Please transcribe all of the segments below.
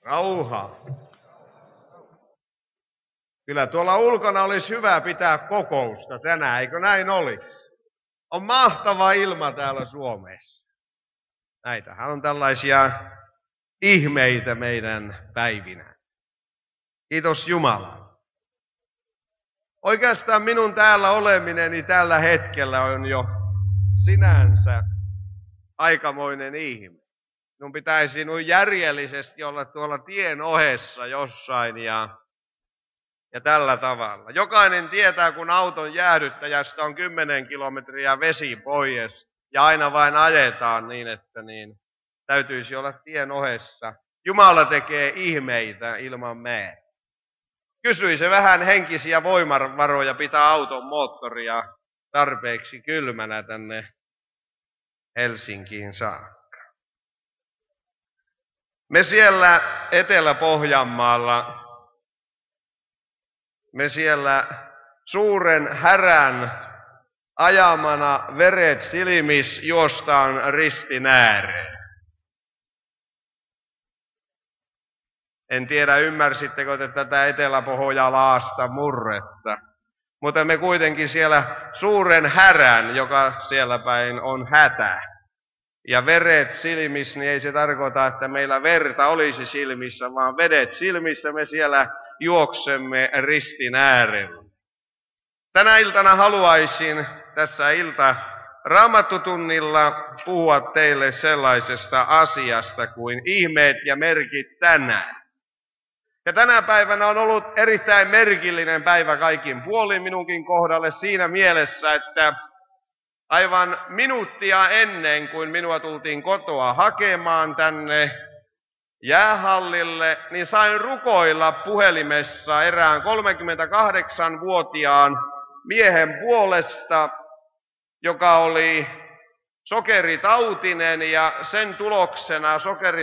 Rauha. Kyllä tuolla ulkona olisi hyvä pitää kokousta tänään, eikö näin olisi? On mahtava ilma täällä Suomessa. Näitähän on tällaisia ihmeitä meidän päivinä. Kiitos Jumala. Oikeastaan minun täällä olemineni tällä hetkellä on jo sinänsä aikamoinen ihme. Minun pitäisi järjellisesti olla tuolla tien ohessa jossain ja tällä tavalla. Jokainen tietää, kun auton jäähdyttäjästä on 10 kilometriä vesi pois ja aina vain ajetaan niin, että täytyisi olla tien ohessa. Jumala tekee ihmeitä ilman meitä. Kysyi se vähän henkisiä voimavaroja pitää auton moottoria tarpeeksi kylmänä tänne Helsinkiin saakka. Me siellä Etelä-Pohjanmaalla, me siellä suuren härän ajamana veret silmis juostaan ristin ääreen. En tiedä, ymmärsittekö te tätä eteläpohjalaasta murretta, mutta me kuitenkin siellä suuren härän, joka siellä päin on hätä, ja veret silmissä, niin ei se tarkoita, että meillä verta olisi silmissä, vaan vedet silmissä me siellä juoksemme ristin äärellä. Tänä iltana haluaisin tässä Raamattutunnilla puhua teille sellaisesta asiasta kuin ihmeet ja merkit tänään. Ja tänä päivänä on ollut erittäin merkillinen päivä kaikin puolin minunkin kohdalle siinä mielessä, että aivan minuuttia ennen kuin minua tultiin kotoa hakemaan tänne jäähallille, niin sain rukoilla puhelimessa erään 38-vuotiaan miehen puolesta, joka oli sokeritautinen ja sen tuloksena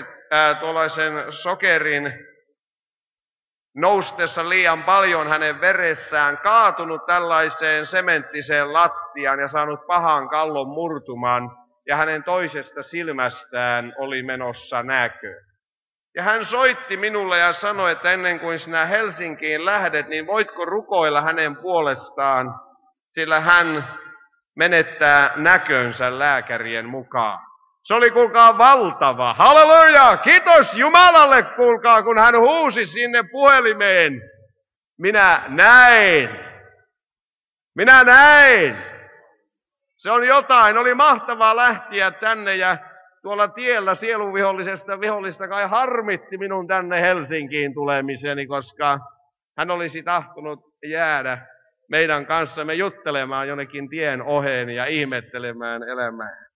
sokerin noustessa liian paljon hänen veressään kaatunut tällaiseen sementtiseen lattiaan ja saanut pahan kallon murtuman ja hänen toisesta silmästään oli menossa näkö. Ja hän soitti minulle ja sanoi, että ennen kuin sinä Helsinkiin lähdet, niin voitko rukoilla hänen puolestaan, sillä hän menettää näkönsä lääkärien mukaan. Se oli, kuulkaa, valtava. Halleluja! Kiitos Jumalalle, kuulkaa, kun hän huusi sinne puhelimeen. Minä näin. Se on jotain. Oli mahtavaa lähteä tänne ja tuolla tiellä vihollista kai harmitti minun tänne Helsinkiin tulemiseni, koska hän olisi tahtonut jäädä meidän kanssamme juttelemaan jonnekin tien oheen ja ihmettelemään elämää.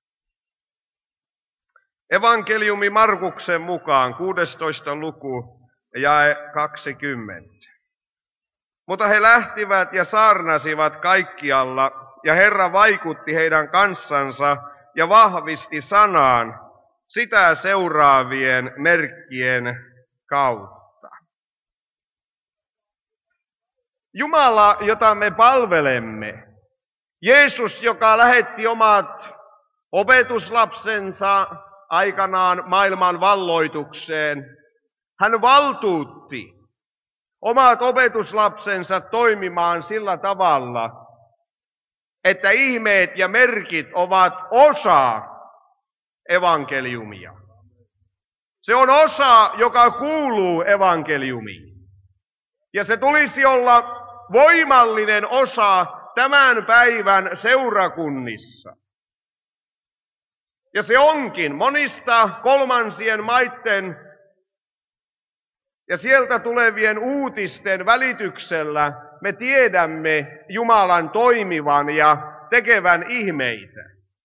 Evankeliumi Markuksen mukaan 16. luku jae 20. Mutta he lähtivät ja saarnasivat kaikkialla, ja Herra vaikutti heidän kanssansa ja vahvisti sanaan sitä seuraavien merkkien kautta. Jumala, jota me palvelemme, Jeesus, joka lähetti omat opetuslapsensa aikanaan maailman valloitukseen, hän valtuutti omat opetuslapsensa toimimaan sillä tavalla, että ihmeet ja merkit ovat osa evankeliumia. Se on osa, joka kuuluu evankeliumiin. Ja se tulisi olla voimallinen osa tämän päivän seurakunnissa. Ja se onkin monista kolmansien maiden ja sieltä tulevien uutisten välityksellä me tiedämme Jumalan toimivan ja tekevän ihmeitä.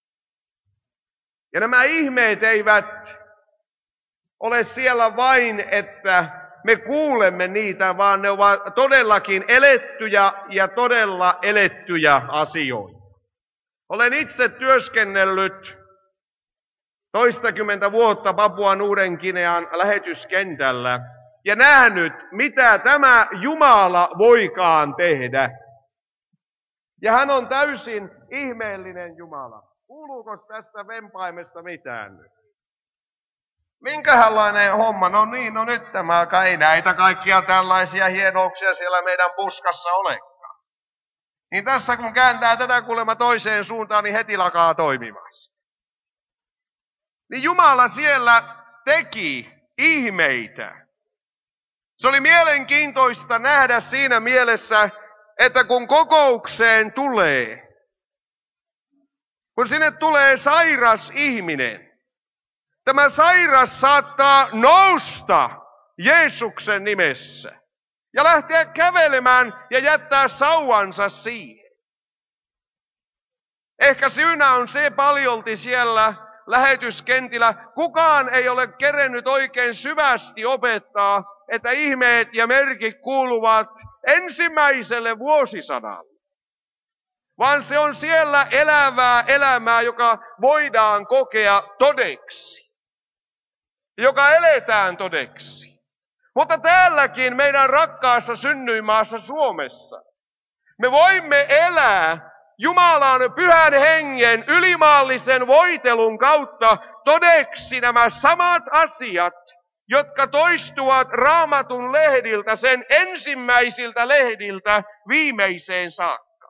Ja nämä ihmeet eivät ole siellä vain, että me kuulemme niitä, vaan ne ovat todellakin elettyjä ja todella elettyjä asioita. Olen itse työskennellyt toistakymmentä vuotta Papuan Uuden-Ginean lähetyskentällä ja nähnyt, mitä tämä Jumala voikaan tehdä. Ja hän on täysin ihmeellinen Jumala. Kuuluuko tästä vempaimesta mitään nyt? Minkälainen homma? No niin, no nyt tämä ei näitä kaikkia tällaisia hienouksia siellä meidän puskassa olekaan. Niin tässä kun kääntää tätä kuulemma toiseen suuntaan, niin heti lakaa toimimassa. Niin Jumala siellä teki ihmeitä. Se oli mielenkiintoista nähdä siinä mielessä, että kun kokoukseen tulee, kun sinne tulee sairas ihminen, tämä sairas saattaa nousta Jeesuksen nimessä ja lähteä kävelemään ja jättää sauvansa siihen. Ehkä syynä on se paljolti siellä lähetyskentillä. Kukaan ei ole kerennyt oikein syvästi opettaa, että ihmeet ja merkit kuuluvat ensimmäiselle vuosisadalle. Vaan se on siellä elävää elämää, joka voidaan kokea todeksi. Joka eletään todeksi. Mutta täälläkin meidän rakkaassa synnyinmaassa Suomessa me voimme elää Jumalan pyhän hengen ylimaallisen voitelun kautta todeksi nämä samat asiat, jotka toistuvat Raamatun lehdiltä, sen ensimmäisiltä lehdiltä viimeiseen saakka.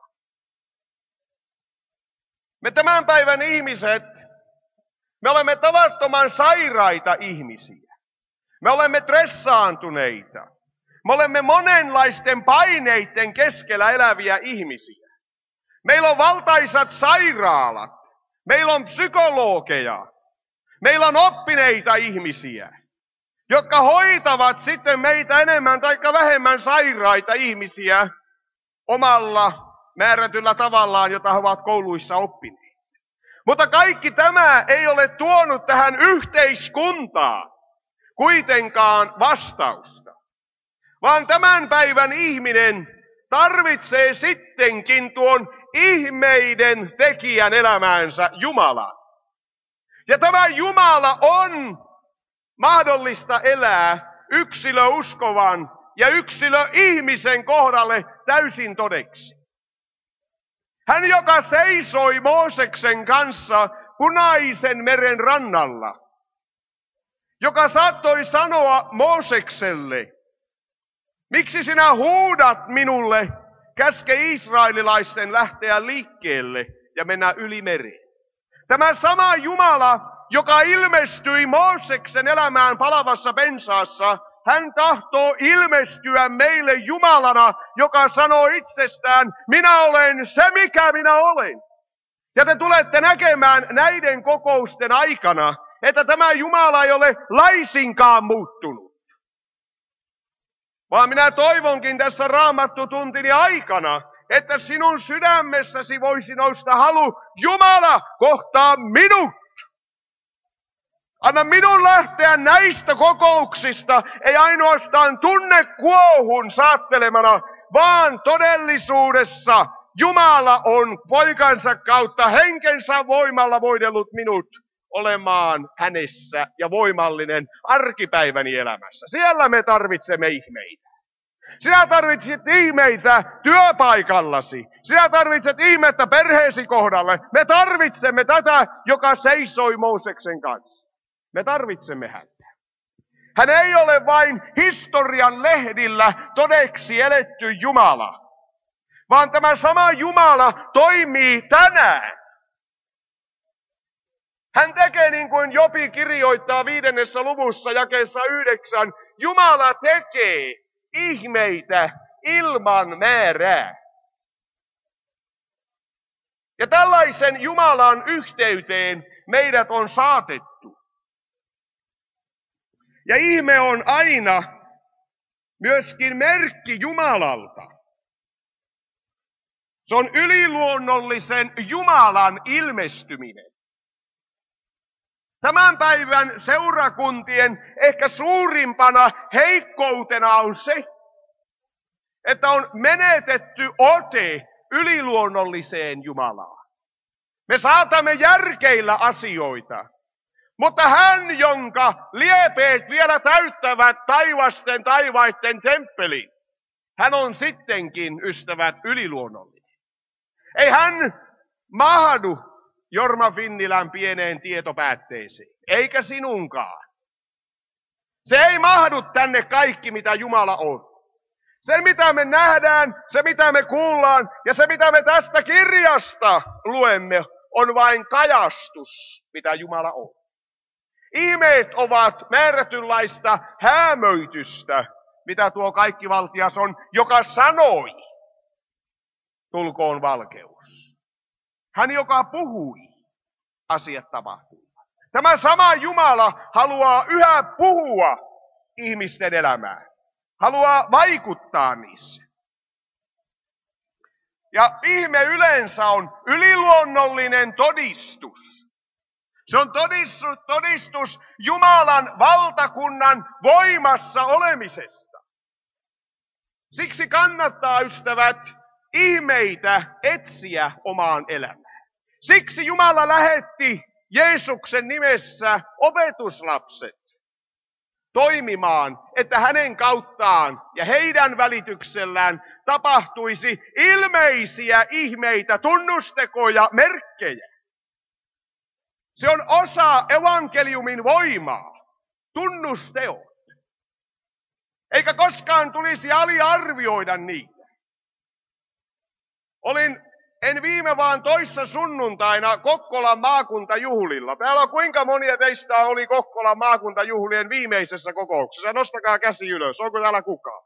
Me tämän päivän ihmiset, me olemme tavattoman sairaita ihmisiä. Me olemme stressaantuneita. Me olemme monenlaisten paineiden keskellä eläviä ihmisiä. Meillä on valtaisat sairaalat. Meillä on psykologeja. Meillä on oppineita ihmisiä, jotka hoitavat sitten meitä enemmän tai vähemmän sairaita ihmisiä omalla määrätyllä tavallaan, jota he ovat kouluissa oppineet. Mutta kaikki tämä ei ole tuonut tähän yhteiskuntaan kuitenkaan vastausta. Vaan tämän päivän ihminen tarvitsee sittenkin tuon ihmeiden tekijän elämäänsä Jumalan. Ja tämä Jumala on mahdollista elää yksilöuskovan ja yksilöihmisen kohdalle täysin todeksi. Hän, joka seisoi Mooseksen kanssa Punaisen meren rannalla, joka saattoi sanoa Moosekselle, miksi sinä huudat minulle, käske israelilaisten lähteä liikkeelle ja mennä yli mereen. Tämä sama Jumala, joka ilmestyi Mooseksen elämään palavassa pensaassa, hän tahtoo ilmestyä meille Jumalana, joka sanoo itsestään, minä olen se, mikä minä olen. Ja te tulette näkemään näiden kokousten aikana, että tämä Jumala ei ole laisinkaan muuttunut. Vaan minä toivonkin tässä raamattutuntini aikana, että sinun sydämessäsi voisi nousta halu, Jumala kohtaa minut. Anna minun lähteä näistä kokouksista, ei ainoastaan tunnekuohun saattelemana, vaan todellisuudessa Jumala on poikansa kautta henkensä voimalla voidellut minut olemaan hänessä ja voimallinen arkipäiväni elämässä. Siellä me tarvitsemme ihmeitä. Sinä tarvitset ihmeitä työpaikallasi. Sinä tarvitset ihmettä perheesi kohdalle. Me tarvitsemme tätä, joka seisoi Mooseksen kanssa. Me tarvitsemme häntä. Hän ei ole vain historian lehdillä todeksi eletty Jumala, vaan tämä sama Jumala toimii tänään. Hän tekee niin kuin Jobi kirjoittaa 5. luvussa jakeessa 9. Jumala tekee ihmeitä ilman määrää. Ja tällaisen Jumalan yhteyteen meidät on saatettu. Ja ihme on aina myöskin merkki Jumalalta. Se on yliluonnollisen Jumalan ilmestyminen. Tämän päivän seurakuntien ehkä suurimpana heikkoutena on se, että on menetetty ote yliluonnolliseen Jumalaan. Me saatamme järkeillä asioita, mutta hän, jonka liepeet vielä täyttävät taivasten taivaitten temppelin, hän on sittenkin, ystävät, yliluonnollinen. Ei hän mahdu Jorma Finnilän pieneen tietopäätteeseen, eikä sinunkaan. Se ei mahdu tänne kaikki, mitä Jumala on. Se, mitä me nähdään, se, mitä me kuullaan ja se, mitä me tästä kirjasta luemme, on vain kajastus, mitä Jumala on. Ihmeet ovat määrätynlaista häämöitystä, mitä tuo kaikkivaltias on, joka sanoi, tulkoon valkeus. Hän, joka puhui, asiat tapahtuivat. Tämä sama Jumala haluaa yhä puhua ihmisten elämään. Haluaa vaikuttaa niissä. Ja ihme yleensä on yliluonnollinen todistus. Se on todistus Jumalan valtakunnan voimassa olemisesta. Siksi kannattaa, ystävät, ihmeitä etsiä omaan elämään. Siksi Jumala lähetti Jeesuksen nimessä opetuslapset toimimaan, että hänen kauttaan ja heidän välityksellään tapahtuisi ilmeisiä ihmeitä, tunnustekoja, merkkejä. Se on osa evankeliumin voimaa, tunnusteot. Eikä koskaan tulisi aliarvioida niitä. En viime vaan toissa sunnuntaina Kokkolan maakuntajuhlilla. Täällä on kuinka monia teistä oli Kokkolan maakuntajuhlien viimeisessä kokouksessa? Nostakaa käsi ylös. Onko täällä kukaan?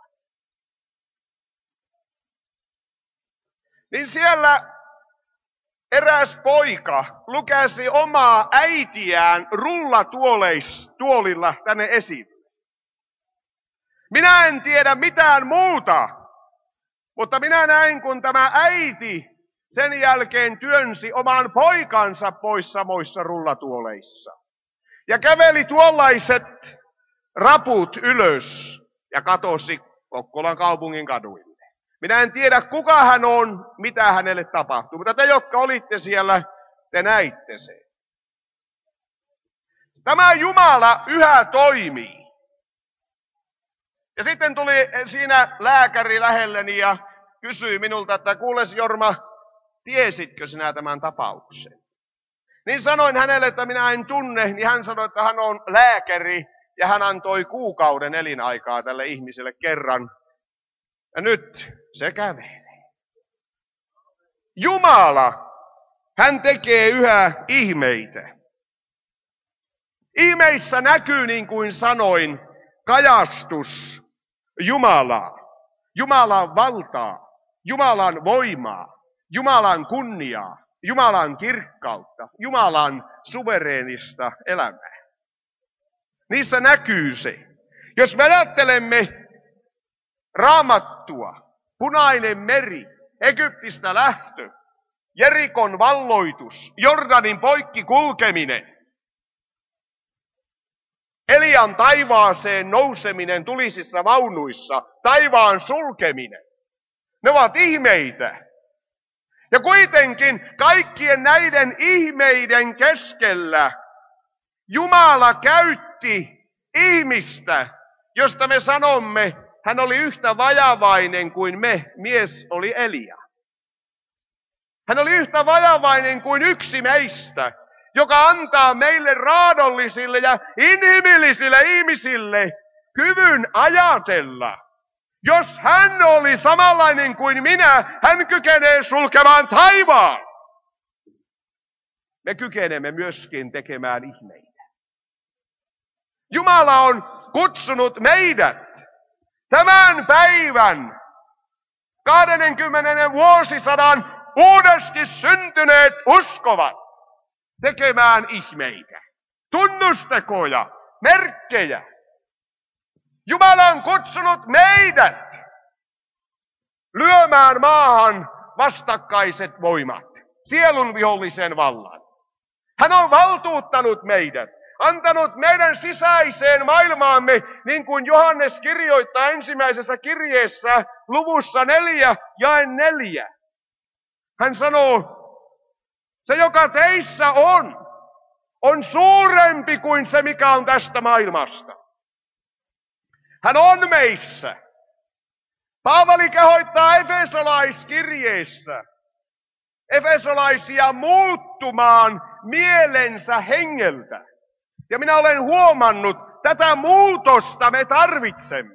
Niin siellä eräs poika lukäsi omaa äitiään rullatuolilla tänne esille. Minä en tiedä mitään muuta, mutta minä näin, kun tämä äiti sen jälkeen työnsi oman poikansa pois samoissa rullatuoleissa. Ja käveli tuollaiset raput ylös ja katosi Kokkolan kaupungin kaduille. Minä en tiedä, kuka hän on, mitä hänelle tapahtui, mutta te, jotka olitte siellä, te näitte sen. Tämä Jumala yhä toimii. Ja sitten tuli siinä lääkäri lähelleni ja kysyi minulta, että kuules Jorma, tiesitkö sinä tämän tapauksen? Niin sanoin hänelle, että minä en tunne, niin hän sanoi, että hän on lääkäri ja hän antoi kuukauden elinaikaa tälle ihmiselle kerran. Ja nyt se kävelee. Jumala, hän tekee yhä ihmeitä. Ihmeissä näkyy, niin kuin sanoin, kajastus Jumalaa, Jumalan valtaa, Jumalan voimaa, Jumalan kunniaa, Jumalan kirkkautta, Jumalan suvereenista elämää. Niissä näkyy se. Jos me ajattelemme Raamattua, Punainen meri, Egyptistä lähtö, Jerikon valloitus, Jordanin poikki kulkeminen, Elian taivaaseen nouseminen tulisissa vaunuissa, taivaan sulkeminen. Ne ovat ihmeitä. Ja kuitenkin kaikkien näiden ihmeiden keskellä Jumala käytti ihmistä, josta me sanomme, hän oli yhtä vajavainen kuin me, mies oli Elia. Hän oli yhtä vajavainen kuin yksi meistä, joka antaa meille raadollisille ja inhimillisille ihmisille kyvyn ajatella. Jos hän oli samanlainen kuin minä, hän kykenee sulkemaan taivaan. Me kykenemme myöskin tekemään ihmeitä. Jumala on kutsunut meidät tämän päivän 20. vuosisadan uudesti syntyneet uskovat tekemään ihmeitä, tunnustekoja, merkkejä. Jumala on kutsunut meidät lyömään maahan vastakkaiset voimat, sielun vihollisen vallan. Hän on valtuuttanut meidät, antanut meidän sisäiseen maailmaamme, niin kuin Johannes kirjoittaa ensimmäisessä kirjeessä luvussa 4 jae 4. Hän sanoo, se joka teissä on suurempi kuin se, mikä on tästä maailmasta. Hän on meissä. Paavali kehoittaa Efesolaiskirjeessä efesolaisia muuttumaan mielensä hengeltä. Ja minä olen huomannut, tätä muutosta me tarvitsemme.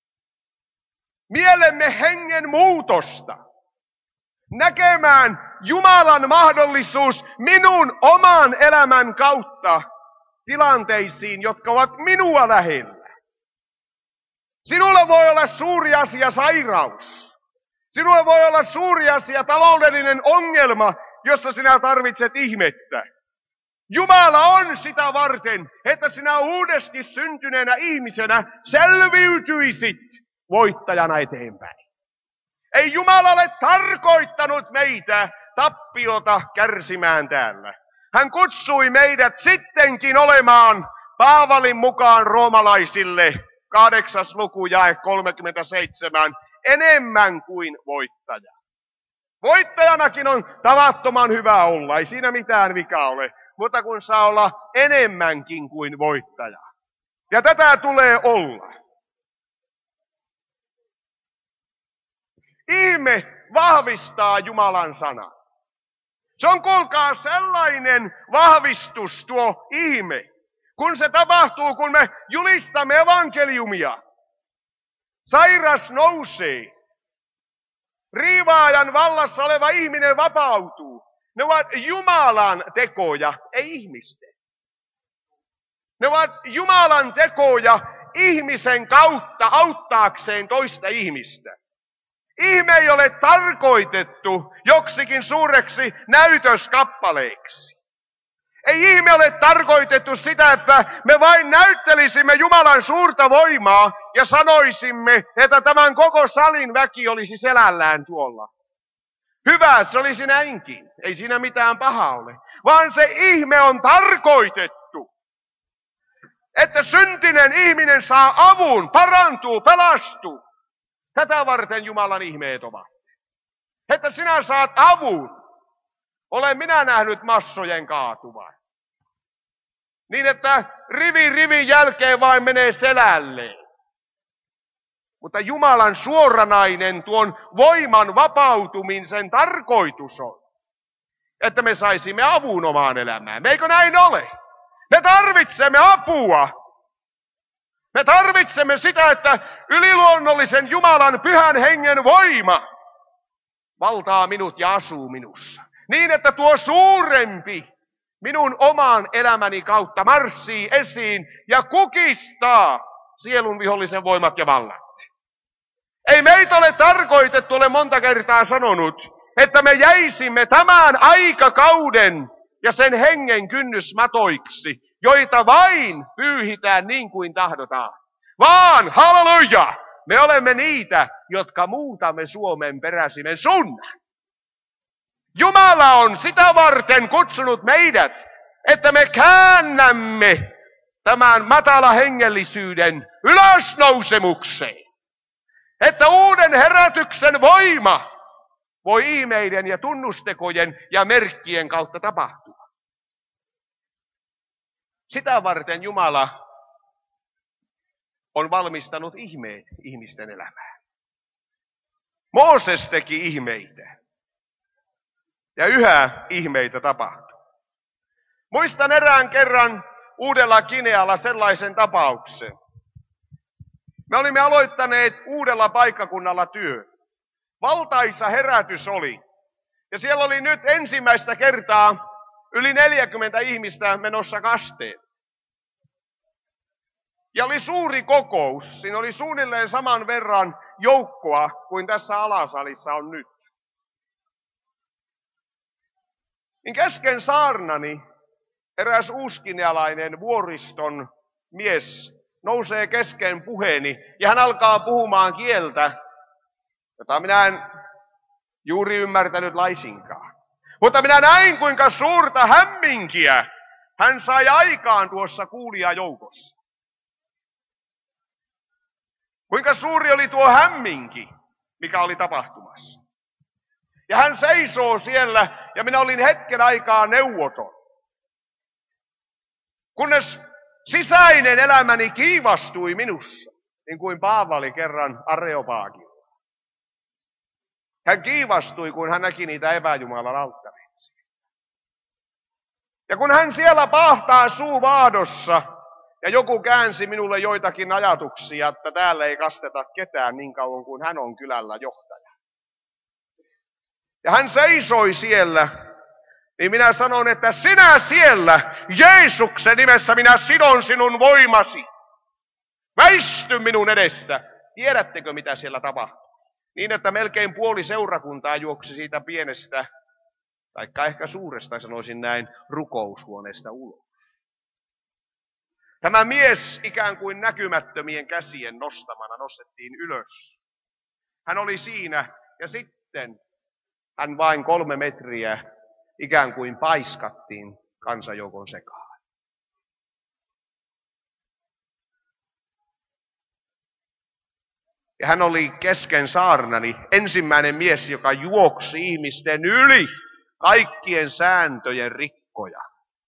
Mielemme hengen muutosta. Näkemään Jumalan mahdollisuus minun oman elämän kautta tilanteisiin, jotka ovat minua lähellä. Sinulla voi olla suuri asia sairaus. Sinulla voi olla suuri asia taloudellinen ongelma, jossa sinä tarvitset ihmettä. Jumala on sitä varten, että sinä uudesti syntyneenä ihmisenä selviytyisit voittajana eteenpäin. Ei Jumala ole tarkoittanut meitä tappiota kärsimään täällä. Hän kutsui meidät sittenkin olemaan Paavalin mukaan roomalaisille 8. luku jae 37 enemmän kuin voittaja. Voittajanakin on tavattoman hyvä olla, ei siinä mitään vikaa ole, mutta kun saa olla enemmänkin kuin voittaja. Ja tätä tulee olla. Ihme vahvistaa Jumalan sana. Se on, kuulkaa, sellainen vahvistus tuo ihme, kun se tapahtuu, kun me julistamme evankeliumia. Sairas nousee. Riivaajan vallassa oleva ihminen vapautuu. Ne ovat Jumalan tekoja, ei ihmisten. Ne ovat Jumalan tekoja ihmisen kautta auttaakseen toista ihmistä. Ihme ei ole tarkoitettu joksikin suureksi näytöskappaleeksi. Ei ihme ole tarkoitettu sitä, että me vain näyttelisimme Jumalan suurta voimaa ja sanoisimme, että tämän koko salin väki olisi selällään tuolla. Hyvä, se olisi näinkin. Ei siinä mitään pahaa ole. Vaan se ihme on tarkoitettu, että syntinen ihminen saa avun, parantuu, pelastuu. Tätä varten Jumalan ihmeet ovat. Että sinä saat avun. Olen minä nähnyt massojen kaatuvan. Niin, että rivin jälkeen vain menee selälleen. Mutta Jumalan suoranainen tuon voiman vapautumisen tarkoitus on, että me saisimme avun omaan elämään. Eikö näin ole? Me tarvitsemme apua. Me tarvitsemme sitä, että yliluonnollisen Jumalan pyhän hengen voima valtaa minut ja asuu minussa. Niin, että tuo suurempi minun oman elämäni kautta marssii esiin ja kukistaa sielun vihollisen voimat ja vallat. Ei meitä ole tarkoitettu, olen monta kertaa sanonut, että me jäisimme tämän aikakauden ja sen hengen kynnysmatoiksi, joita vain pyyhitään niin kuin tahdotaan. Vaan, halleluja, me olemme niitä, jotka muutamme Suomen peräsimen suunnan. Jumala on sitä varten kutsunut meidät, että me käännämme tämän matala hengellisyyden ylösnousemukseen. Että uuden herätyksen voima voi ihmeiden ja tunnustekojen ja merkkien kautta tapahtua. Sitä varten Jumala on valmistanut ihmeet ihmisten elämään. Mooses teki ihmeitä. Ja yhä ihmeitä tapahtuu. Muistan erään kerran Uudella Ginealla sellaisen tapauksen. Me olimme aloittaneet uudella paikkakunnalla työ. Valtaisa herätys oli. Ja siellä oli nyt ensimmäistä kertaa yli 40 ihmistä menossa kasteen. Ja oli suuri kokous. Siinä oli suunnilleen saman verran joukkoa kuin tässä alasalissa on nyt. Niin kesken saarnani eräs uuskinealainen vuoriston mies nousee kesken puheeni ja hän alkaa puhumaan kieltä, jota minä en juuri ymmärtänyt laisinkaan. Mutta minä näin, kuinka suurta hämminkiä hän sai aikaan tuossa kuulijajoukossa. Kuinka suuri oli tuo hämminki, mikä oli tapahtumassa. Ja hän seisoo siellä ja minä olin hetken aikaa neuvoton. Kunnes sisäinen elämäni kiivastui minussa, niin kuin Paavali kerran Areopaagilla. Hän kiivastui, kun hän näki niitä epäjumalan alttareita. Ja kun hän siellä paahtaa suu vaadossa Ja joku käänsi minulle joitakin ajatuksia, että täällä ei kasteta ketään niin kauan kuin hän on kylällä johtaja. Ja hän seisoi siellä, niin minä sanon, että sinä siellä, Jeesuksen nimessä minä sidon sinun voimasi. Väisty minun edestä. Tiedättekö mitä siellä tapahtui? Niin, että melkein puoli seurakuntaa juoksi siitä pienestä, taikka ehkä suuresta, sanoisin näin, rukoushuoneesta ulos. Tämä mies ikään kuin näkymättömien käsien nostamana nostettiin ylös. Hän oli siinä ja sitten hän vain 3 metriä ikään kuin paiskattiin kansanjoukon sekaan. Ja hän oli kesken saarnani ensimmäinen mies, joka juoksi ihmisten yli kaikkien sääntöjen rikkoja.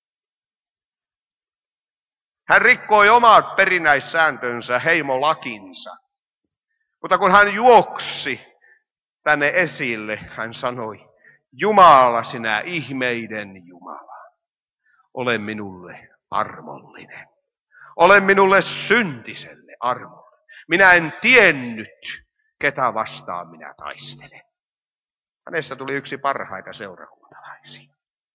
Hän rikkoi omat perinnäissääntönsä, heimolakinsa. Mutta kun hän juoksi tänne esille, hän sanoi, Jumala, sinä ihmeiden Jumala, ole minulle armollinen. Ole minulle syntiselle armollinen. Minä en tiennyt, ketä vastaan minä taistelen. Hänestä tuli yksi parhaita seurakuntalaisia.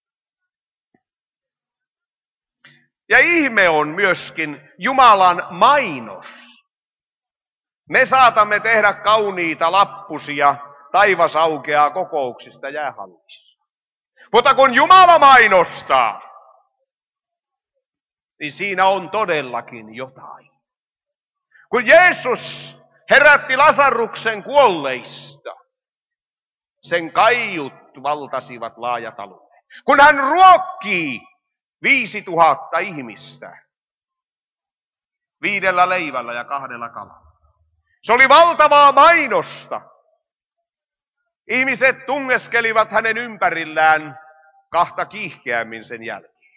Ja ihme on myöskin Jumalan mainos. Me saatamme tehdä kauniita lappusia taivas aukeaa kokouksista jäähallissa. Mutta kun Jumala mainostaa, niin siinä on todellakin jotain. Kun Jeesus herätti Lasaruksen kuolleista, sen kaiut valtasivat laajat alueet. Kun hän ruokkii 5000 ihmistä 5 leivällä ja 2 kalalla. Se oli valtavaa mainosta. Ihmiset tungeskelivat hänen ympärillään 2 kiihkeämmin sen jälkeen.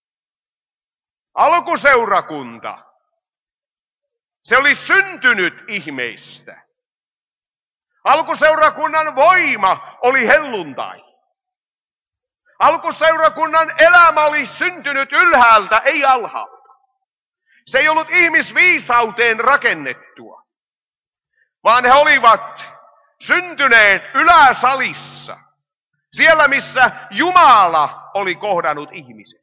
Alkuseurakunta, se oli syntynyt ihmeistä. Alkuseurakunnan voima oli helluntai. Alkuseurakunnan elämä oli syntynyt ylhäältä, ei alhaalta. Se ei ollut ihmisviisauteen rakennettua, vaan he olivat syntyneet yläsalissa, siellä missä Jumala oli kohdannut ihmisen.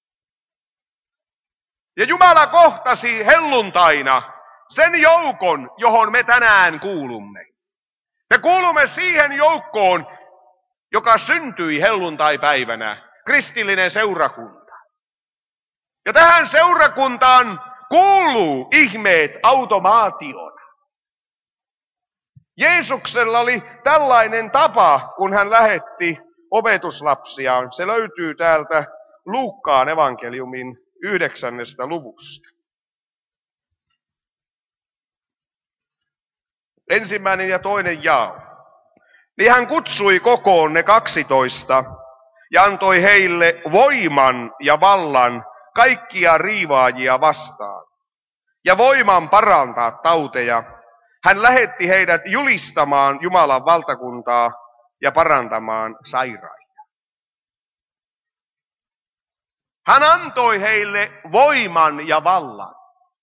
Ja Jumala kohtasi helluntaina sen joukon, johon me tänään kuulumme. Me kuulumme siihen joukkoon, joka syntyi helluntaipäivänä, kristillinen seurakunta. Ja tähän seurakuntaan kuuluu ihmeet automaationa. Jeesuksella oli tällainen tapa, kun hän lähetti opetuslapsiaan. Se löytyy täältä Luukkaan evankeliumin 9. luvusta. 1. ja 2. jae. Niin hän kutsui kokoon ne 12 ja antoi heille voiman ja vallan kaikkia riivaajia vastaan. Ja voiman parantaa tauteja. Hän lähetti heidät julistamaan Jumalan valtakuntaa ja parantamaan sairaita. Hän antoi heille voiman ja vallan.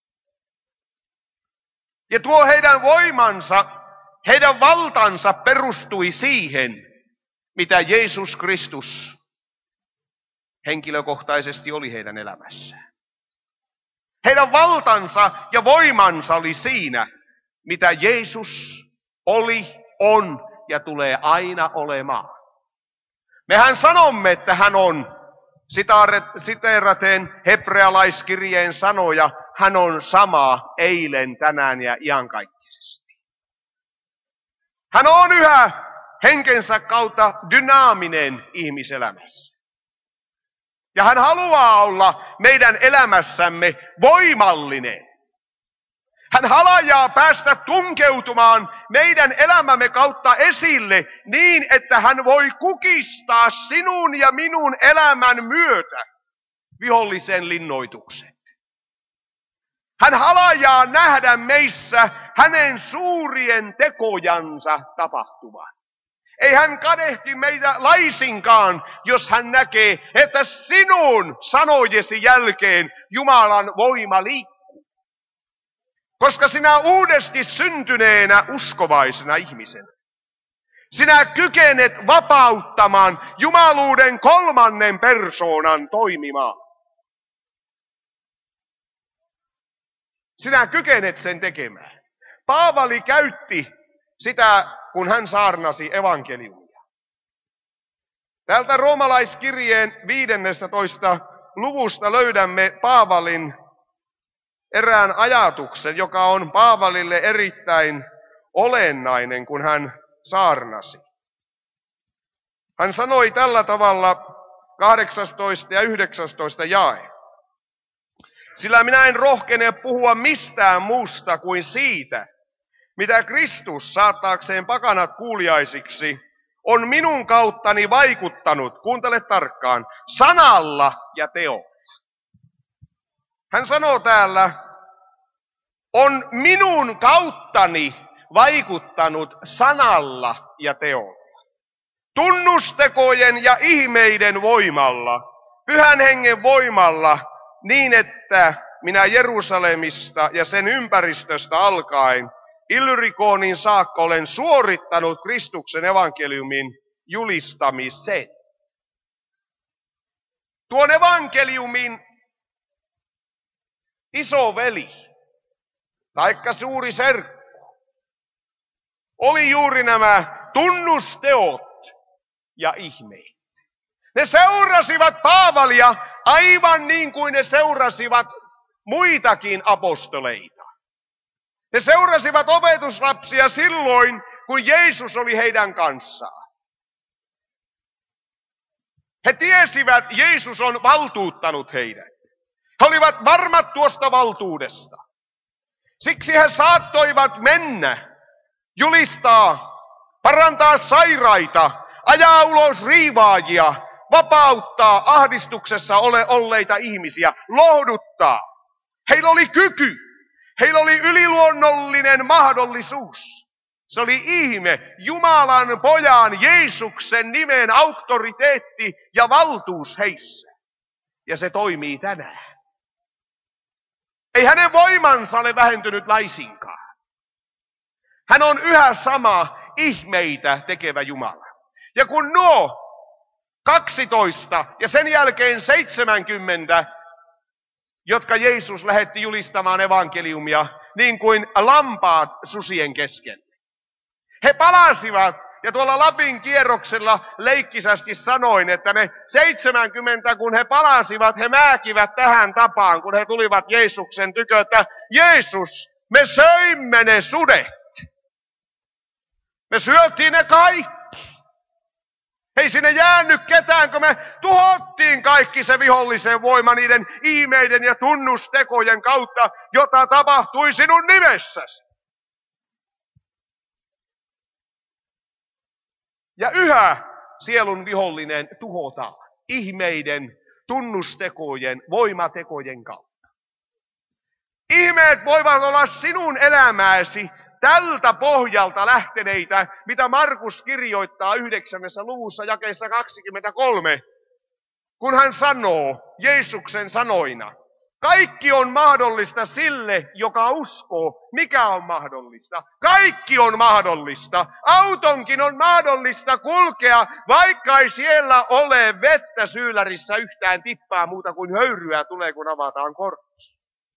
Ja tuo heidän voimansa, heidän valtansa perustui siihen, mitä Jeesus Kristus henkilökohtaisesti oli heidän elämässään. Heidän valtansa ja voimansa oli siinä, mitä Jeesus oli, on ja tulee aina olemaan. Mehän sanomme, että hän on, siteeraten hebrealaiskirjeen sanoja, hän on sama eilen, tänään ja iankaikkisesti. Hän on yhä henkensä kautta dynaaminen ihmiselämässä. Ja hän haluaa olla meidän elämässämme voimallinen. Hän halajaa päästä tunkeutumaan meidän elämämme kautta esille niin, että hän voi kukistaa sinun ja minun elämän myötä vihollisen linnoitukset. Hän halajaa nähdä meissä hänen suurien tekojansa tapahtuvan. Ei hän kadehti meitä laisinkaan, jos hän näkee, että sinun sanojesi jälkeen Jumalan voima liikkuu. Koska sinä uudesti syntyneenä uskovaisena ihmisenä, sinä kykenet vapauttamaan jumaluuden kolmannen persoonan toimimaan. Sinä kykenet sen tekemään. Paavali käytti sitä, kun hän saarnasi evankeliumia. Täältä roomalaiskirjeen 15. luvusta löydämme Paavalin erään ajatuksen, joka on Paavalille erittäin olennainen, kun hän saarnasi. Hän sanoi tällä tavalla 18 ja 19 jae. Sillä minä en rohkene puhua mistään muusta kuin siitä, mitä Kristus saattaakseen pakanat kuuliaisiksi on minun kauttani vaikuttanut, kuuntele tarkkaan, sanalla ja teolla. Hän sanoo täällä, on minun kauttani vaikuttanut sanalla ja teolla. Tunnustekojen ja ihmeiden voimalla, Pyhän Hengen voimalla, niin että minä Jerusalemista ja sen ympäristöstä alkaen Illyrikoonin saakka olen suorittanut Kristuksen evankeliumin julistamisen. Tuon evankeliumin isoveli, taikka suuri serkku, oli juuri nämä tunnusteot ja ihmeet. Ne seurasivat Paavalia aivan niin kuin ne seurasivat muitakin apostoleita. Ne seurasivat opetuslapsia silloin, kun Jeesus oli heidän kanssaan. He tiesivät, Jeesus on valtuuttanut heidät. He olivat varmat tuosta valtuudesta. Siksi he saattoivat mennä, julistaa, parantaa sairaita, ajaa ulos riivaajia, vapauttaa ahdistuksessa olleita ihmisiä, lohduttaa. Heillä oli kyky, heillä oli yliluonnollinen mahdollisuus. Se oli ihme, Jumalan pojan Jeesuksen nimen auktoriteetti ja valtuus heissä. Ja se toimii tänään. Ei hänen voimansa ole vähentynyt laisinkaan. Hän on yhä sama ihmeitä tekevä Jumala. Ja kun nuo 12 ja sen jälkeen 70, jotka Jeesus lähetti julistamaan evankeliumia, niin kuin lampaat susien keskelle. He palasivat, ja tuolla Lapin kierroksella leikkisästi sanoin, että ne 70, kun he palasivat, he määkivät tähän tapaan, kun he tulivat Jeesuksen tykö, että Jeesus, me söimme ne sudet. Me syötiin ne kaikki. Ei sinne jäänyt ketään, kun me tuhottiin kaikki se vihollisen voima niiden ihmeiden ja tunnustekojen kautta, jota tapahtui sinun nimessäsi. Ja yhä sielun vihollinen tuhotaan ihmeiden, tunnustekojen, voimatekojen kautta. Ihmeet voivat olla sinun elämääsi tältä pohjalta lähteneitä, mitä Markus kirjoittaa 9. luvussa jakeessa 23, kun hän sanoo Jeesuksen sanoina, kaikki on mahdollista sille, joka uskoo. Mikä on mahdollista? Kaikki on mahdollista. Autonkin on mahdollista kulkea, vaikka ei siellä ole vettä syylärissä yhtään tippaa muuta kuin höyryä tulee, kun avataan korkki.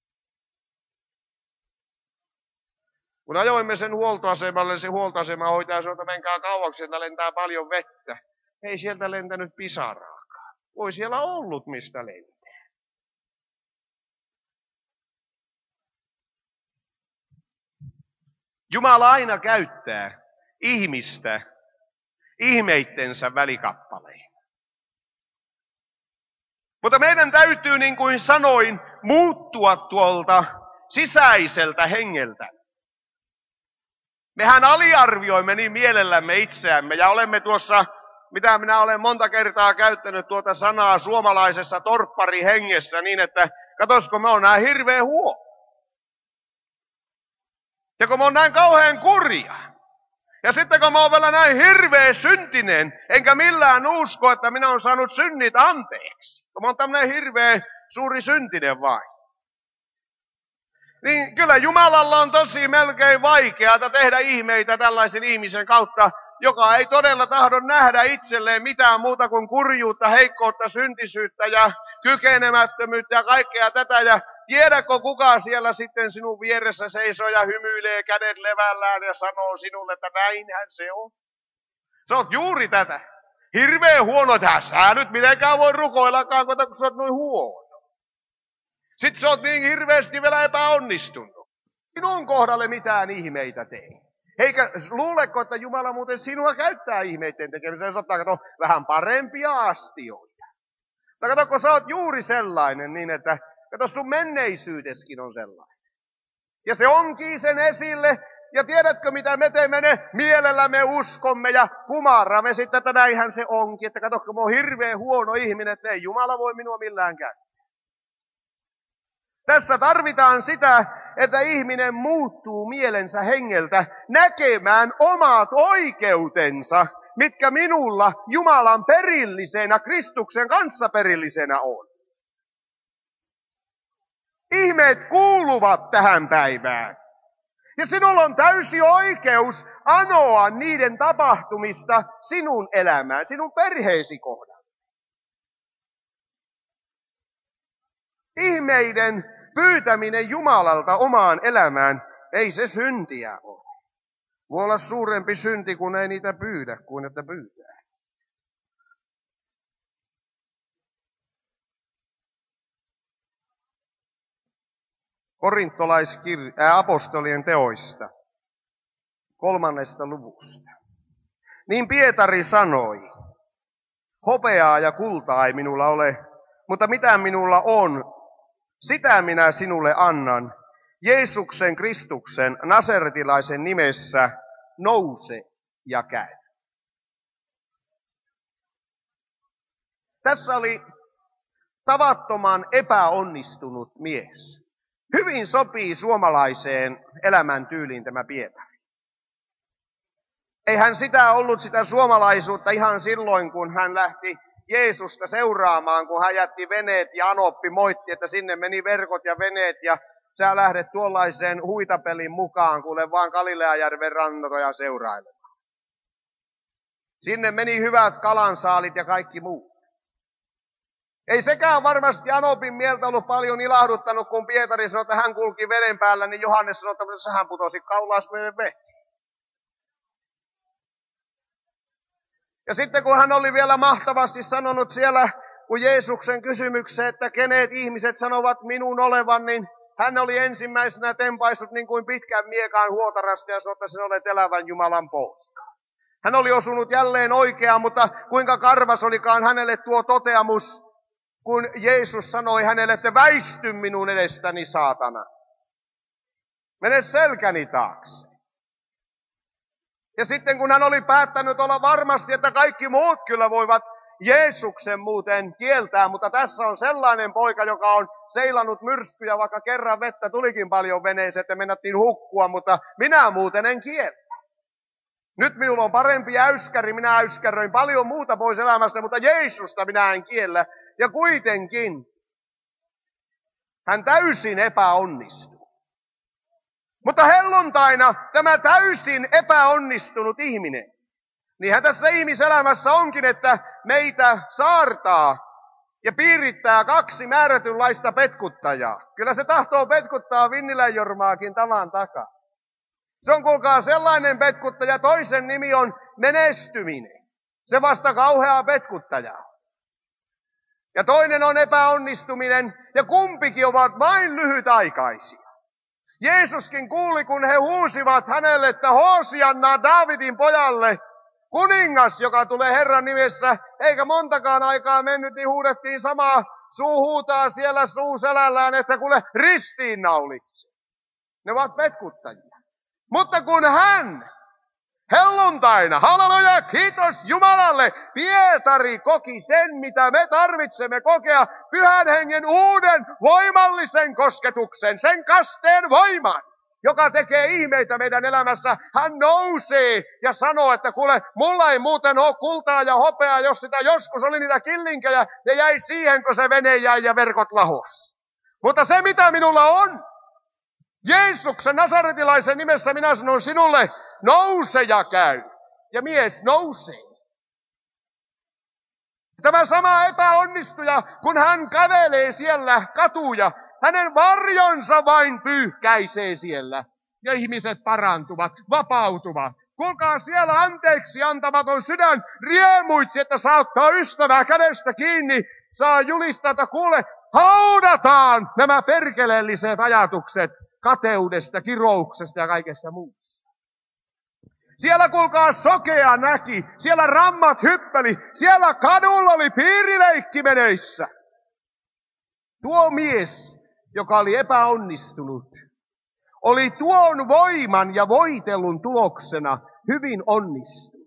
Kun ajoimme sen huoltoasemalle, se huoltoasema hoitaja sanoi, että menkää kauaksi, sieltä lentää paljon vettä. Ei sieltä lentänyt pisaraakaan. Voi siellä ollut mistä lentää. Jumala aina käyttää ihmistä ihmeittensä välikappaleen. Mutta meidän täytyy, niin kuin sanoin, muuttua tuolta sisäiseltä hengeltä. Mehän aliarvioimme niin mielellämme itseämme ja olemme tuossa, mitä minä olen monta kertaa käyttänyt tuota sanaa suomalaisessa torpparihengessä niin, että katosko me on näin hirveän huono. Ja kun me on näin kauhean kurja. Ja sitten kun mä oon vielä näin hirveä syntinen, enkä millään usko, että minä oon saanut synnit anteeksi. Kun mä oon tämmönen hirveä suuri syntinen vain. Niin kyllä Jumalalla on tosi melkein vaikeaa tehdä ihmeitä tällaisen ihmisen kautta, joka ei todella tahdo nähdä itselleen mitään muuta kuin kurjuutta, heikkoutta, syntisyyttä ja kykenemättömyyttä ja kaikkea tätä. Ja tiedätkö kuka siellä sitten sinun vieressä seisoo ja hymyilee kädet levällään ja sanoo sinulle, että näinhän se on. Sä oot juuri tätä. Hirveän huono, että sä nyt mitenkään voi rukoillakaan, kun sä oot noin huono. Sitten sä oot niin hirveästi vielä epäonnistunut. Sinun kohdalle mitään ihmeitä tee. Eikä luuleko, että Jumala muuten sinua käyttää ihmeiden tekemiseen, jos ottaa kato vähän parempia astioita. Tai kato, kun sä oot juuri sellainen, niin että kato sun menneisyydeskin on sellainen. Ja se onkii sen esille. Ja tiedätkö mitä me teemme ne? Mielellämme uskomme ja kumarramme sitten, että näinhän se onkin. Että kato, kun mä oon hirveän huono ihminen, että ei Jumala voi minua millään käyttää. Tässä tarvitaan sitä, että ihminen muuttuu mielensä hengeltä näkemään omat oikeutensa, mitkä minulla Jumalan perillisenä, Kristuksen kanssa perillisenä on. Ihmeet kuuluvat tähän päivään. Ja sinulla on täysi oikeus anoa niiden tapahtumista sinun elämään, sinun perheesi kohdalla. Ihmeiden pyytäminen Jumalalta omaan elämään, ei se syntiä ole. Voi olla suurempi synti, kun ei niitä pyydä, kuin että pyytää. Apostolien teoista, 3. luvusta. Niin Pietari sanoi, hopeaa ja kultaa ei minulla ole, mutta mitä minulla on, sitä minä sinulle annan. Jeesuksen Kristuksen nasaretilaisen nimessä nouse ja käy. Tässä oli tavattoman epäonnistunut mies. Hyvin sopii suomalaiseen elämäntyyliin tämä Pietari. Eihän sitä ollut sitä suomalaisuutta ihan silloin, kun hän lähti Jeesusta seuraamaan, kun hän jätti veneet ja Anoppi moitti, että sinne meni verkot ja veneet ja sä lähdet tuollaiseen huitapelin mukaan, kuule vaan Galileajärven rantoja seurailemaan. Sinne meni hyvät kalansaalit ja kaikki muu. Ei sekään varmasti Anopin mieltä ollut paljon ilahduttanut, kun Pietari sanoi, että hän kulki veden päällä, niin Johannes sanoi, että hän putosi kaulaas meidän veteen. Ja sitten kun hän oli vielä mahtavasti sanonut siellä, kun Jeesuksen kysymykseen, että kenet ihmiset sanovat minun olevan, niin hän oli ensimmäisenä tempaissut niin kuin pitkän miekan huotarasta ja sanoi, että sinä olet elävän Jumalan poika. Hän oli osunut jälleen oikeaan, mutta kuinka karvas olikaan hänelle tuo toteamus, kun Jeesus sanoi hänelle, että väisty minun edestäni, saatana. Mene selkäni taakse. Ja sitten kun hän oli päättänyt olla varmasti, että kaikki muut kyllä voivat Jeesuksen muuten kieltää, mutta tässä on sellainen poika, joka on seilannut myrskyjä, vaikka kerran vettä tulikin paljon veneeseen, että mennättiin hukkua, mutta minä muuten en kiellä. Nyt minulla on parempi äyskäri, minä äyskäröin paljon muuta pois elämästä, mutta Jeesusta minä en kiellä. Ja kuitenkin hän täysin epäonnistuu. Mutta helluntaina tämä täysin epäonnistunut ihminen, niinhän tässä ihmiselämässä onkin, että meitä saartaa ja piirittää 2 määrätynlaista petkuttajaa. Kyllä se tahtoo petkuttaa Vinniläjormaakin tavan takaa. Se on kuulkaa sellainen petkuttaja, toisen nimi on menestyminen. Se vasta kauhea petkuttaja. Ja toinen on epäonnistuminen, ja kumpikin ovat vain lyhytaikaisia. Jeesuskin kuuli, kun he huusivat hänelle, että Hoosianna Daavidin pojalle, kuningas, joka tulee Herran nimessä, eikä montakaan aikaa mennyt, niin huudettiin samaa huutaa siellä suuselällään, että kuule ristiinnaulitse. Ne ovat petkuttajia. Mutta kun hän helluntaina, halleluja, kiitos Jumalalle, Pietari koki sen, mitä me tarvitsemme kokea, Pyhän Hengen uuden voimallisen kosketuksen, sen kasteen voiman. joka tekee ihmeitä meidän elämässä. Hän nousee ja sanoo, että kuule, mulla ei muuten ole kultaa ja hopeaa, jos sitä joskus oli niitä killinkejä, ne jäi siihen, kun se vene jäi ja verkot lahos. Mutta se, mitä minulla on, Jeesuksen nasaretilaisen nimessä minä sanon sinulle, nouse ja käy. Ja mies nousee. Tämä sama epäonnistuja, kun hän kävelee siellä katuja, hänen varjonsa vain pyyhkäisee siellä. Ja ihmiset parantuvat, vapautuvat. Kuulkaa, siellä anteeksi antamaton sydän riemuitsi, että saa ottaa ystävää kädestä kiinni. Saa julistaa, että kuule, haudataan nämä perkeleelliset ajatukset kateudesta, kirouksesta ja kaikessa muusta. Siellä kuulkaa sokea näki, siellä rammat hyppeli, siellä kadulla oli piirileikki meneissä. Tuo mies, joka oli epäonnistunut, oli tuon voiman ja voitelun tuloksena hyvin onnistunut.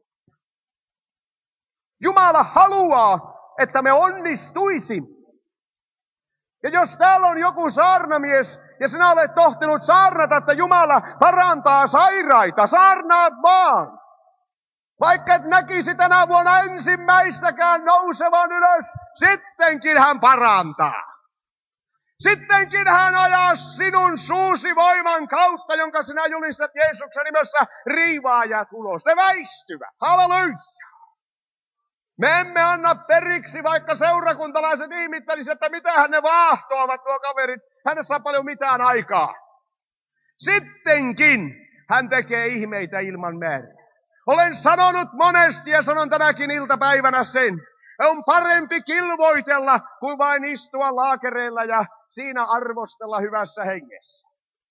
Jumala haluaa, että me onnistuisimme. Ja jos täällä on joku saarnamies, ja sinä olet tohtinut saarnata, että Jumala parantaa sairaita, saarnaa vaan. Vaikka et näkisi tänä vuonna ensimmäistäkään nousevan ylös, sittenkin hän parantaa. Sittenkin hän ajaa sinun suusi voiman kautta, jonka sinä julistat Jeesuksen nimessä, riivaajat ulos. Ne väistyvät. Halleluja! Me emme anna periksi, vaikka seurakuntalaiset ihmettelisivät, että mitähän ne vaahtoavat nuo kaverit. Hän ei saa paljon mitään aikaa. Sittenkin hän tekee ihmeitä ilman määrää. Olen sanonut monesti ja sanon tänäkin iltapäivänä sen. On parempi kilvoitella kuin vain istua laakereilla ja siinä arvostella hyvässä hengessä.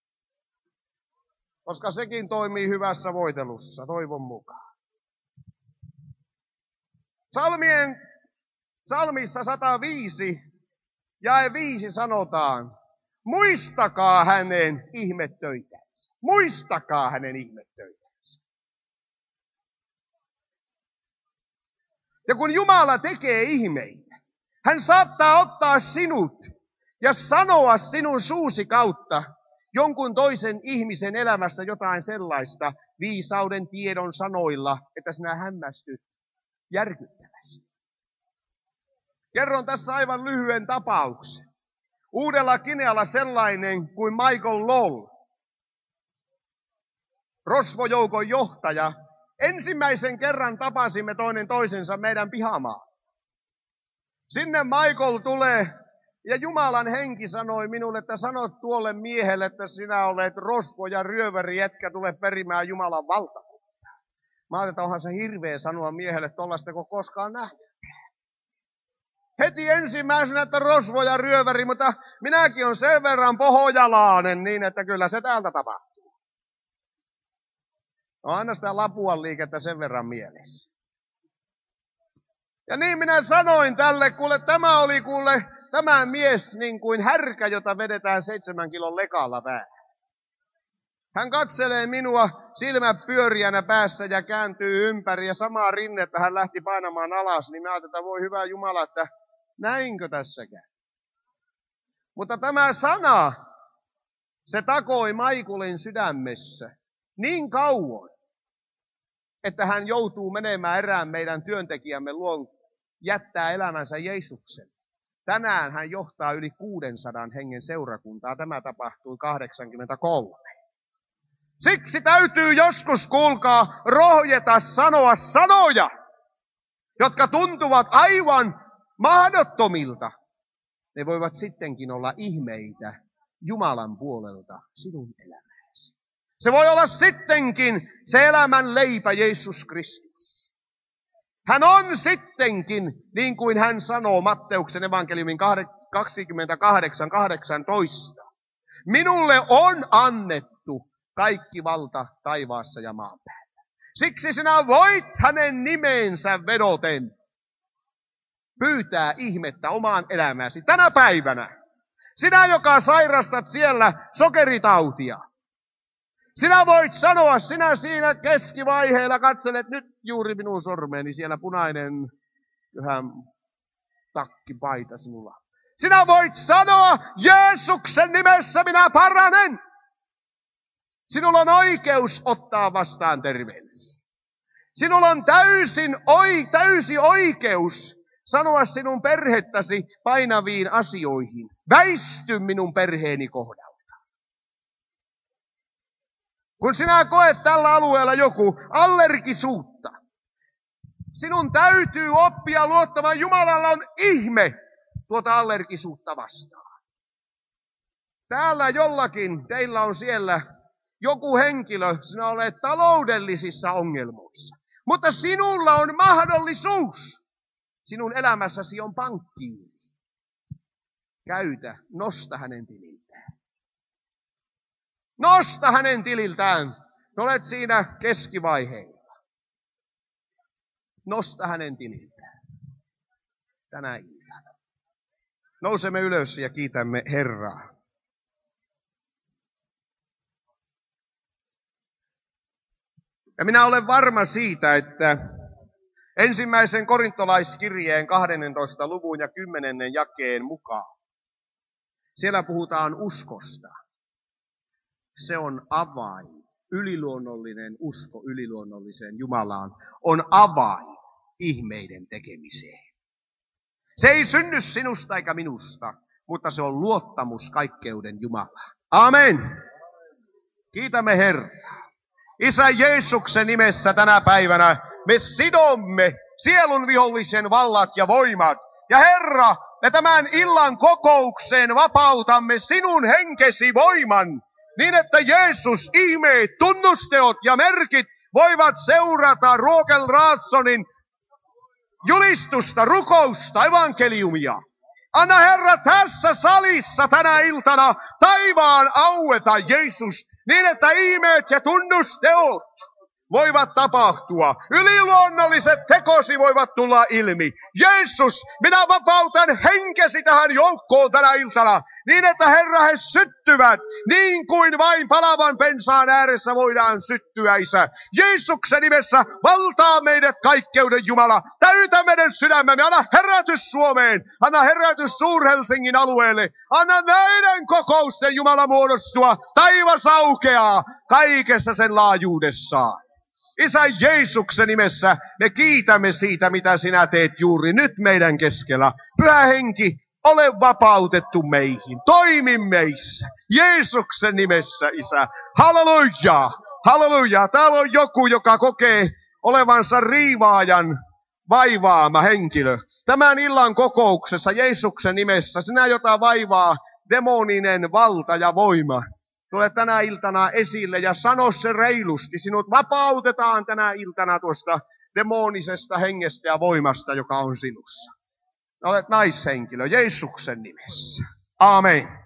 Koska sekin toimii hyvässä voitelussa, toivon mukaan. Psalmissa 105 jae 5 sanotaan, muistakaa hänen ihmetöitänsä. Muistakaa hänen ihmetöitänsä. Ja kun Jumala tekee ihmeitä, hän saattaa ottaa sinut ja sanoa sinun suusi kautta jonkun toisen ihmisen elämästä jotain sellaista viisauden tiedon sanoilla, että sinä hämmästyt järkyttävästi. Kerron tässä aivan lyhyen tapauksen. Uudella Kinealla sellainen kuin Michael Loll, rosvojoukon johtaja. Ensimmäisen kerran tapasimme toinen toisensa meidän pihamaalla. Sinne Michael tulee ja Jumalan henki sanoi minulle, että sanot tuolle miehelle, että sinä olet rosvo ja ryöväri, etkä tule perimään Jumalan valtakuntaa. Mä ajattelin, että onhan se hirveä sanoa miehelle tollaista, koskaan nähnyt. Heti ensimmäisenä, että rosvo ja ryöväri, mutta minäkin on sen verran pohojalainen niin, että kyllä se täältä tapahtuu. No aina sitä Lapuan liikettä sen verran mielessä. Ja niin minä sanoin tälle, kuule tämä mies niin kuin härkä, jota vedetään 7 kilon lekalla päähän. Hän katselee minua silmät pyöriänä päässä ja kääntyy ympäri ja samaa rinnettä hän lähti painamaan alas, niin mä ajattelin, että voi hyvä Jumala, että näinkö tässäkään. Mutta tämä sana, se takoi Michaelin sydämessä niin kauan, että hän joutuu menemään erään meidän työntekijämme luon, jättää elämänsä Jeesuksen. Tänään hän johtaa yli 600 hengen seurakuntaa. Tämä tapahtui 83. Siksi täytyy joskus, kuulkaa, rohjeta sanoa sanoja, jotka tuntuvat aivan mahdottomilta. Ne voivat sittenkin olla ihmeitä Jumalan puolelta sinun elämäsi. Se voi olla sittenkin se elämän leipä Jeesus Kristus. Hän on sittenkin, niin kuin hän sanoo Matteuksen evankeliumin 28:18. Minulle on annettu kaikki valta taivaassa ja maan päällä. Siksi sinä voit hänen nimeensä vedoten pyytää ihmettä omaan elämääsi tänä päivänä. Sinä, joka sairastat siellä sokeritautia. Sinä voit sanoa, sinä siinä keskivaiheella katselet nyt juuri minun sormeeni, siellä punainen yhä takkipaita sinulla. Sinä voit sanoa, Jeesuksen nimessä minä paranen. Sinulla on oikeus ottaa vastaan tervehdys. Sinulla on täysi oikeus sanoa sinun perhettäsi painaviin asioihin. Väisty minun perheeni kohdalta. Kun sinä koet tällä alueella joku allergisuutta, sinun täytyy oppia luottamaan. Jumalalla on ihme tuota allergisuutta vastaan. Täällä jollakin, teillä on siellä joku henkilö, sinä olet taloudellisissa ongelmissa. Mutta sinulla on mahdollisuus. Sinun elämässäsi on pankkiiri. Käytä, nosta hänen tililtään. Nosta hänen tililtään. Olet siinä keskivaiheilla. Nosta hänen tililtään. Tänä iltana. Nousemme ylös ja kiitämme Herraa. Ja minä olen varma siitä, että ensimmäisen korintolaiskirjeen 12. luvun ja 10. jakeen mukaan, siellä puhutaan uskosta. Se on avain. Yliluonnollinen usko yliluonnolliseen Jumalaan on avain ihmeiden tekemiseen. Se ei synny sinusta eikä minusta, mutta se on luottamus kaikkeuden Jumalaan. Amen. Kiitämme Herraa. Isä Jeesuksen nimessä tänä päivänä me sidomme sielun vihollisen vallat ja voimat. Ja Herra, me tämän illan kokoukseen vapautamme sinun henkesi voiman, niin että Jeesus, ihmeet, tunnusteot ja merkit voivat seurata Rokel Raassonin julistusta, rukousta, evankeliumia. Anna Herra tässä salissa tänä iltana taivaan aueta, Jeesus, niin että ihmeet ja tunnusteot voivat tapahtua. Yliluonnolliset tekosi voivat tulla ilmi. Jeesus, minä vapautan henkesi tähän joukkoon tänä iltana, niin että Herra he syttyvät, niin kuin vain palavan pensaan ääressä voidaan syttyä, Isä. Jeesuksen nimessä valtaa meidät kaikkeuden Jumala. Täytä meidän sydämemme. Anna herätys Suomeen. Anna herätys Suur-Helsingin alueelle. Anna näiden kokousten Jumala muodostua. Taivas aukeaa kaikessa sen laajuudessaan. Isä Jeesuksen nimessä me kiitämme siitä, mitä sinä teet juuri nyt meidän keskellä. Pyhä Henki, ole vapautettu meihin. Toimi meissä. Jeesuksen nimessä, Isä. Halleluja! Halleluja! Täällä on joku, joka kokee olevansa riivaajan vaivaama henkilö. Tämän illan kokouksessa Jeesuksen nimessä sinä, jota vaivaa demoninen valta ja voima, tule tänä iltana esille ja sano se reilusti. Sinut vapautetaan tänä iltana tuosta demonisesta hengestä ja voimasta, joka on sinussa. Olet naishenkilö Jeesuksen nimessä. Amen.